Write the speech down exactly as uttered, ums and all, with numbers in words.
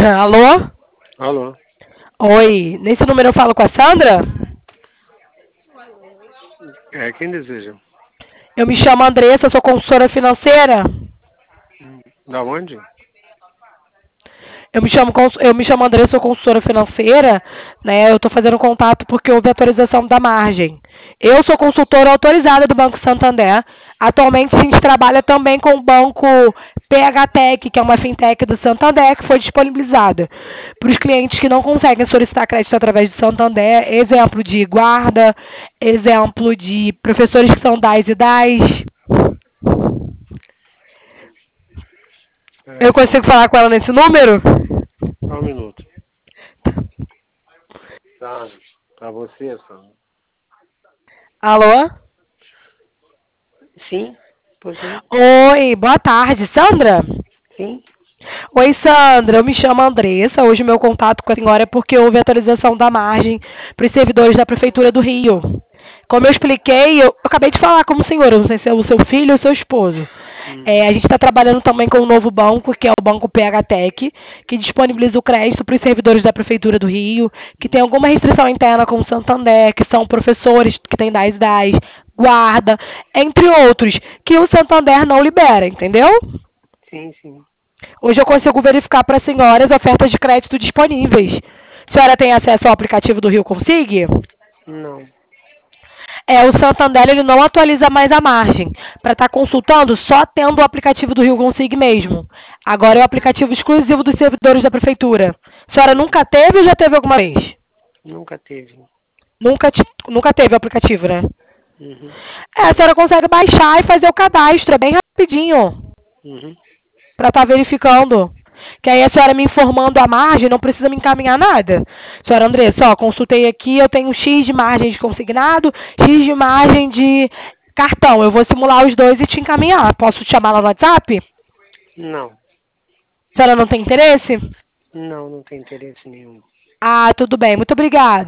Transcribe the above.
Alô? Alô? Oi, nesse número eu falo com a Sandra? É, quem deseja? Eu me chamo Andressa, sou consultora financeira. Da onde? Eu me chamo, cons- eu me chamo Andressa, sou consultora financeira, né? Eu estou fazendo contato porque houve atualização da margem. Eu sou consultora autorizada do Banco Santander. Atualmente a gente trabalha também com o banco P H Tech, que é uma fintech do Santander, que foi disponibilizada para os clientes que não conseguem solicitar crédito através do Santander. Exemplo de guarda, exemplo de professores que são D A S e D A S. Eu É, consigo falar com ela nesse número? só um minuto. Tá, pra você, Sandra. Alô? Sim, você? Oi, boa tarde, Sandra? Sim. Oi, Sandra, eu me chamo Andressa. Hoje o meu contato com a senhora é porque houve atualização da margem para os servidores da Prefeitura do Rio. Como eu expliquei, eu, eu acabei de falar como senhora, não sei se é o seu filho ou o seu esposo. É, Uhum. a gente está trabalhando também com um novo banco, que é o Banco P H Tech, que disponibiliza o crédito para os servidores da Prefeitura do Rio, que tem alguma restrição interna com o Santander, que são professores que têm D A S D A S, guarda, entre outros, que o Santander não libera, entendeu? Sim, sim. Hoje eu consigo verificar para a senhora as ofertas de crédito disponíveis. A senhora tem acesso ao aplicativo do Rio Consig? Não. É, o Santander ele não atualiza mais a margem. Para estar consultando, só tendo o aplicativo do Rio Consig mesmo. Agora é o aplicativo exclusivo dos servidores da prefeitura. A senhora nunca teve ou já teve alguma vez? Nunca teve. Nunca, te- nunca teve o aplicativo, né? Uhum. É, a senhora consegue baixar e fazer o cadastro, é bem rapidinho, Uhum. para estar verificando. Que aí a senhora me informando a margem, não precisa me encaminhar nada. Senhora Andressa, ó, consultei aqui, eu tenho X de margem de consignado, X de margem de cartão. Eu vou simular os dois e te encaminhar. Posso te chamar lá no WhatsApp? Não. A senhora não tem interesse? Não, não tem interesse nenhum. Ah, tudo bem. Muito obrigada.